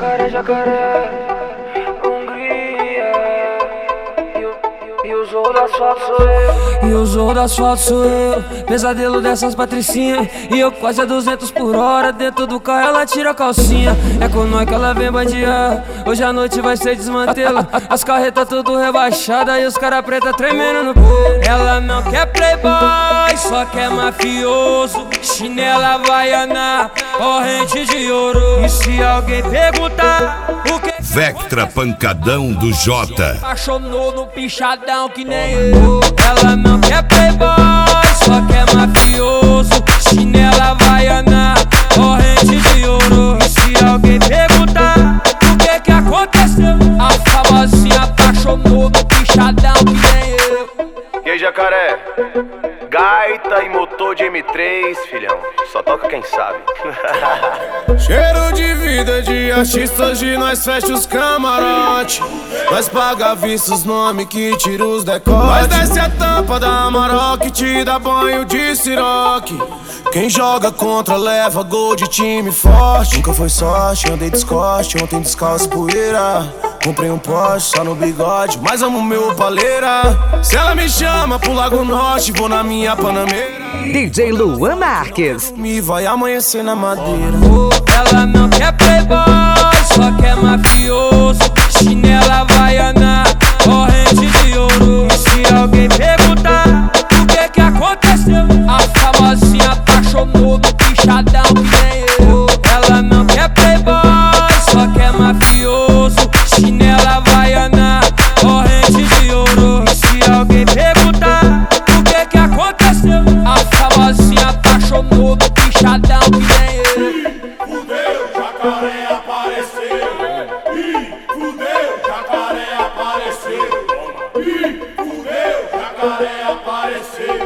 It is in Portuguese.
jacaré, jacaré, Hungria. E o zorro do asfalto sou eu. E o zorro do asfalto sou eu. Pesadelo dessas patricinhas. E eu quase a 200 por hora. Dentro do carro ela tira a calcinha. É com nós que ela vem bandear. Hoje a noite vai ser desmantelo. As carretas tudo rebaixadas e os cara preta tremendo no peito. Ela não quer playboy, só quer mafioso. Chinela havaiana, corrente de ouro. E se alguém perguntar o que Vectra Pancadão do Jota. apaixonou no pichadão que nem eu. Ela não quer playboy, só quer mafioso. Chinela havaiana, corrente de ouro. E se alguém perguntar o que aconteceu, a famosinha apaixonou no pichadão que nem eu. E aí, jacaré? Gaita e motor de M3, filhão. Só toca quem sabe. Cheiro de vida de artista, hoje nós fecha os camarote. Nós paga vista os nomes que tira os decotes. Nós desce a tampa da Amarok que te dá banho de siroque. Quem joga contra leva gol de time forte. Nunca foi sorte, andei descoste, ontem descalço poeira. Comprei um Porsche só no bigode, mas amo meu paleira. Se ela me chama pro Lago Norte, vou na minha Panameira. DJ Luan Marques. Me vai amanhecer na madeira. Ela não quer playboy, só quer mafioso. Chinela havaiana, corrente de ouro. E se alguém perguntar o que aconteceu, a famosinha apaixonou no pichadão que nem eu. Ela não quer playboy, só quer mafioso. Chinela havaiana, corrente de ouro. E se alguém perguntar o que aconteceu, a famosinha apaixonou no pichadão que nem eu. Fudeu, jacaré apareceu. Fudeu, jacaré apareceu. Fudeu, jacaré apareceu.